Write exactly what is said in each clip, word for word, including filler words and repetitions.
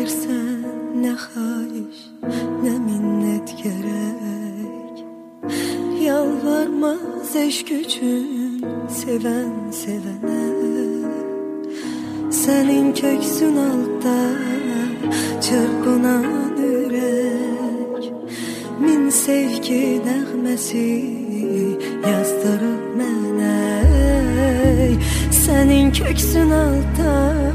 bilirsən, nə xahiş, nə minnət gərək. Yalvarmaz eşq üçün sevən sevənə. Sənin köksün altda çırpınan ürək, min sevgi nəğməsi yazdırıb mənə. Sənin köksün altda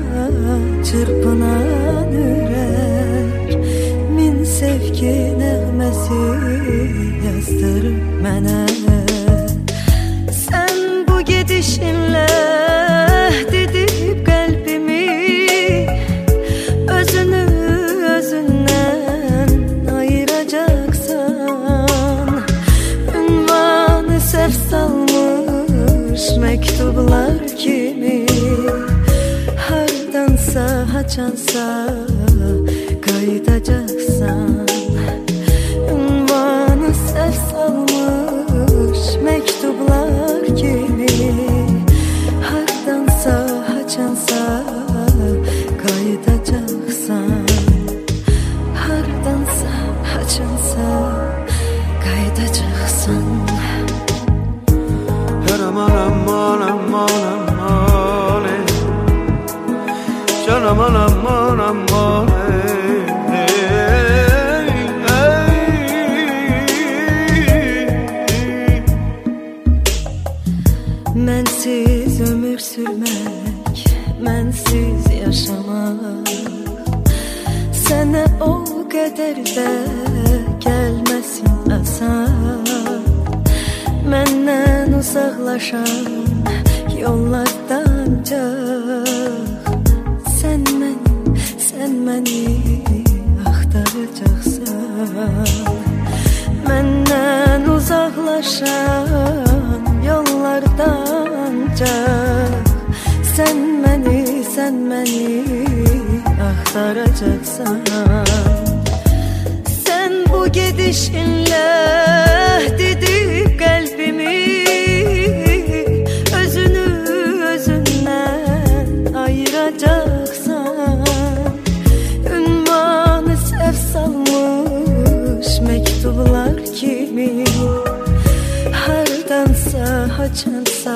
çırpınan ürək, min sevgi nəğməsi yazdırıb mənə. Sən bu gedişinlə didib qəlbimi, özünü özündən ayıracaqsan. Ünvanı səhv salmış məktublar kimi, hardansa haçansa qayıdacaqsan. Ünvanı səhv salmış məktublar kimi, hardansa haçansa qayıdacaqsan. Hardansa haçansa qayıdacaqsan. Aman aman aman aman, canım aman aman. Mənsiz ömür sürmək, mənsiz yaşamaq, sənə o qədər də gəlməsin asan. Məndən uzaqlaşan yollardan çox, sən məni, sən məni axtaracaqsan. Məndən uzaqlaşan yollardan çox, sən məni, sən məni axtaracaqsan. Sən bu gedişinlə didib qəlbimi, özünü özündən ayıracaqsan. Ünvanı səhv salmış məktublar kimi, hardansa haçansa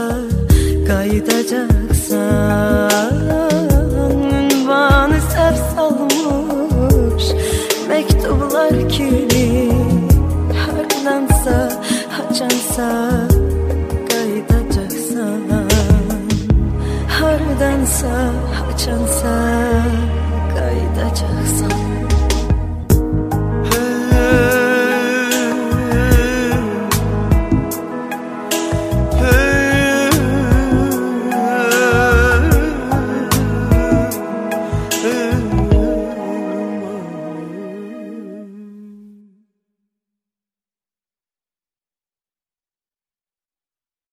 qayıdacaqsan. Ünvanı səhv salmış məktublar kimi, hardansa haçansa qayıdacaqsan. Hardansa haçansa qayıdacaqsan.